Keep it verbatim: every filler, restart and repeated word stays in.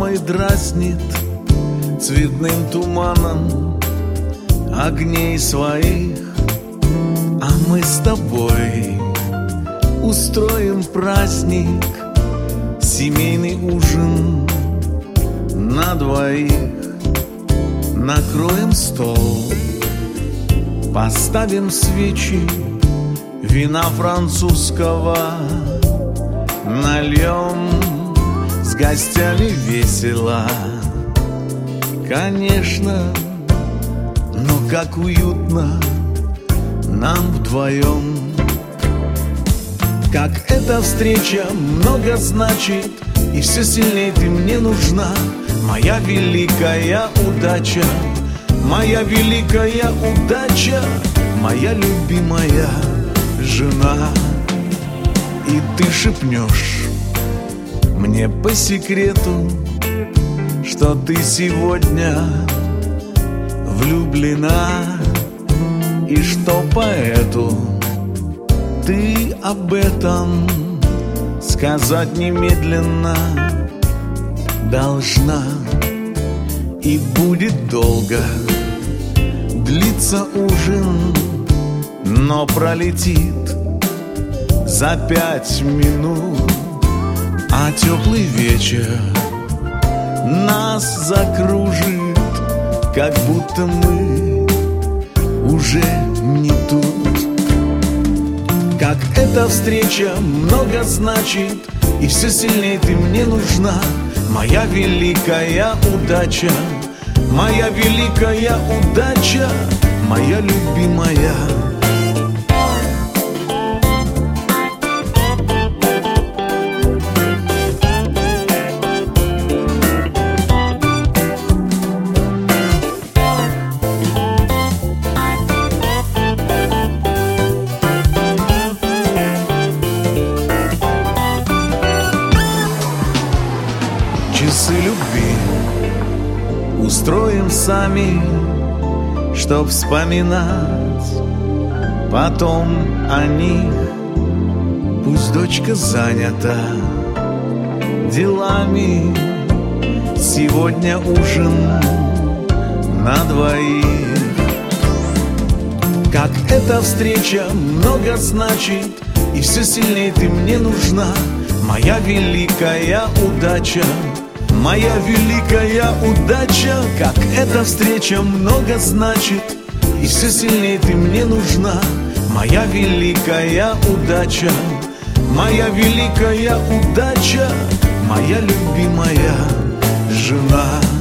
мой дразнит цветным туманом огней своих, а мы с тобой устроим праздник, семейный ужин на двоих. Накроем стол, поставим свечи, вина французского нальем, с гостями весело, конечно, но как уютно нам вдвоем. Как эта встреча много значит, и все сильнее ты мне нужна. Моя великая удача, моя великая удача, моя любимая жена. И ты шепнешь мне по секрету, что ты сегодня влюблена, и что поэту ты об этом сказать немедленно должна. И будет долго длиться ужин, но пролетит за пять минут, а теплый вечер нас закружит, как будто мы уже не тут. Как эта встреча много значит, и все сильнее ты мне нужна. Моя великая удача, моя великая удача, моя любимая. Часы любви устроим сами, чтоб вспоминать потом о них. Пусть дочка занята делами, сегодня ужин на двоих. Как эта встреча много значит, и все сильнее ты мне нужна. Моя великая удача, моя великая удача. Как эта встреча много значит, и все сильнее ты мне нужна. Моя великая удача, моя великая удача, моя любимая жена.